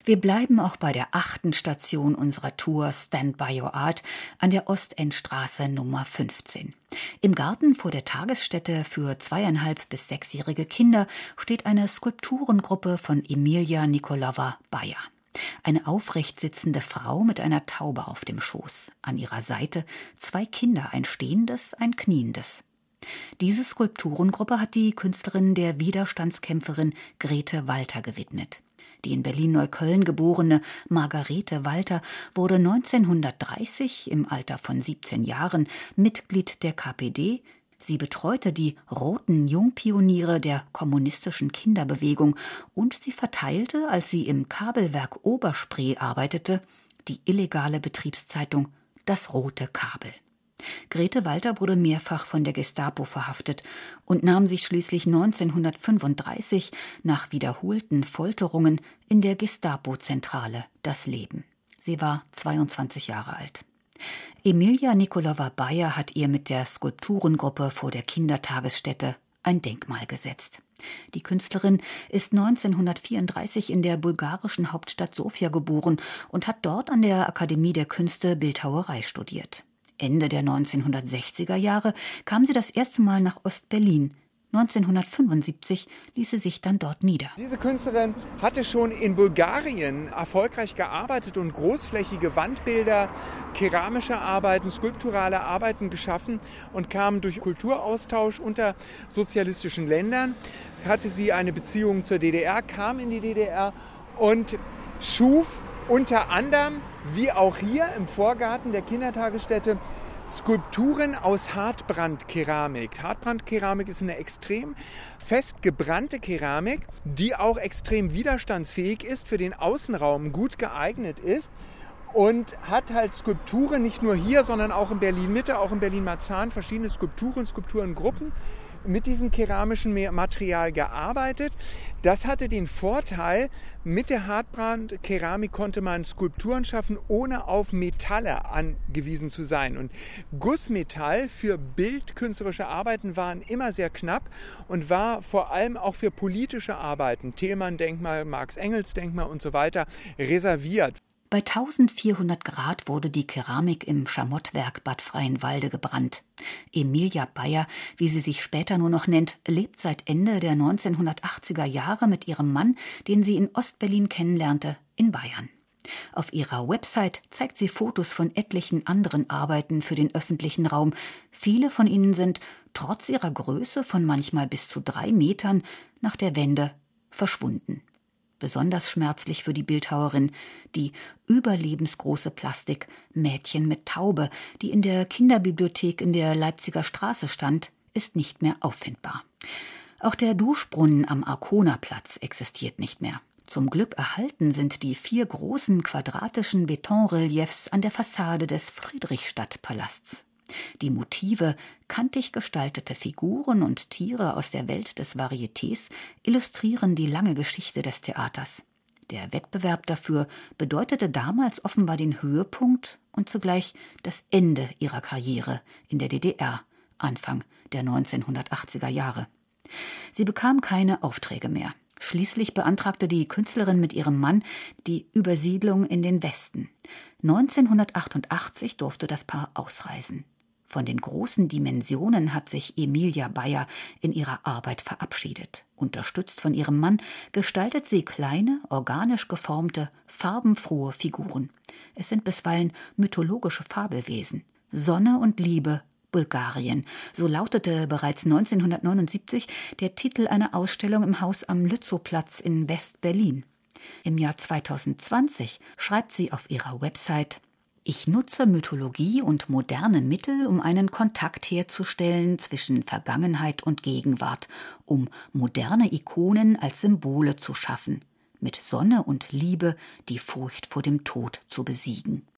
Wir bleiben auch bei der 8. Station unserer Tour Stand by Your Art an der Ostendstraße Nummer 15. Im Garten vor der Tagesstätte für 2,5- bis 6-jährige Kinder steht eine Skulpturengruppe von Emilia Nikolova Bayer. Eine aufrecht sitzende Frau mit einer Taube auf dem Schoß. An ihrer Seite 2 Kinder, ein stehendes, ein kniendes. Diese Skulpturengruppe hat die Künstlerin der Widerstandskämpferin Grete Walter gewidmet. Die in Berlin-Neukölln geborene Margarete Walter wurde 1930 im Alter von 17 Jahren Mitglied der KPD. Sie betreute die Roten Jungpioniere der kommunistischen Kinderbewegung und sie verteilte, als sie im Kabelwerk Oberspree arbeitete, die illegale Betriebszeitung Das Rote Kabel. Grete Walter wurde mehrfach von der Gestapo verhaftet und nahm sich schließlich 1935 nach wiederholten Folterungen in der Gestapo-Zentrale das Leben. Sie war 22 Jahre alt. Emilia Nikolova Bayer hat ihr mit der Skulpturengruppe vor der Kindertagesstätte ein Denkmal gesetzt. Die Künstlerin ist 1934 in der bulgarischen Hauptstadt Sofia geboren und hat dort an der Akademie der Künste Bildhauerei studiert. Ende der 1960er Jahre kam sie das erste Mal nach Ostberlin. 1975 ließ sie sich dann dort nieder. Diese Künstlerin hatte schon in Bulgarien erfolgreich gearbeitet und großflächige Wandbilder, keramische Arbeiten, skulpturale Arbeiten geschaffen und kam durch Kulturaustausch unter sozialistischen Ländern, hatte sie eine Beziehung zur DDR, kam in die DDR und schuf unter anderem, wie auch hier im Vorgarten der Kindertagesstätte, Skulpturen aus Hartbrandkeramik. Hartbrandkeramik ist eine extrem fest gebrannte Keramik, die auch extrem widerstandsfähig ist, für den Außenraum gut geeignet ist und hat halt Skulpturen, nicht nur hier, sondern auch in Berlin-Mitte, auch in Berlin-Marzahn, verschiedene Skulpturengruppen mit diesem keramischen Material gearbeitet. Das hatte den Vorteil, mit der Hartbrandkeramik konnte man Skulpturen schaffen, ohne auf Metalle angewiesen zu sein. Und Gussmetall für bildkünstlerische Arbeiten waren immer sehr knapp und war vor allem auch für politische Arbeiten, Thälmann-Denkmal, Marx-Engels-Denkmal und so weiter, reserviert. Bei 1400 Grad wurde die Keramik im Schamottwerk Bad Freienwalde gebrannt. Emilia Bayer, wie sie sich später nur noch nennt, lebt seit Ende der 1980er Jahre mit ihrem Mann, den sie in Ostberlin kennenlernte, in Bayern. Auf ihrer Website zeigt sie Fotos von etlichen anderen Arbeiten für den öffentlichen Raum. Viele von ihnen sind, trotz ihrer Größe von manchmal bis zu 3 Metern, nach der Wende verschwunden. Besonders schmerzlich für die Bildhauerin die überlebensgroße Plastik Mädchen mit Taube, die in der Kinderbibliothek in der Leipziger Straße stand, ist nicht mehr auffindbar. Auch der Duschbrunnen am Arkonaplatz existiert nicht mehr. Zum Glück erhalten sind die 4 großen quadratischen Betonreliefs an der Fassade des Friedrichstadtpalasts. Die Motive, kantig gestaltete Figuren und Tiere aus der Welt des Varietés illustrieren die lange Geschichte des Theaters. Der Wettbewerb dafür bedeutete damals offenbar den Höhepunkt und zugleich das Ende ihrer Karriere in der DDR, Anfang der 1980er Jahre. Sie bekam keine Aufträge mehr. Schließlich beantragte die Künstlerin mit ihrem Mann die Übersiedlung in den Westen. 1988 durfte das Paar ausreisen. Von den großen Dimensionen hat sich Emilia Bayer in ihrer Arbeit verabschiedet. Unterstützt von ihrem Mann gestaltet sie kleine, organisch geformte, farbenfrohe Figuren. Es sind bisweilen mythologische Fabelwesen. Sonne und Liebe, Bulgarien. So lautete bereits 1979 der Titel einer Ausstellung im Haus am Lützowplatz in West-Berlin. Im Jahr 2020 schreibt sie auf ihrer Website: Ich nutze Mythologie und moderne Mittel, um einen Kontakt herzustellen zwischen Vergangenheit und Gegenwart, um moderne Ikonen als Symbole zu schaffen, mit Sonne und Liebe die Furcht vor dem Tod zu besiegen.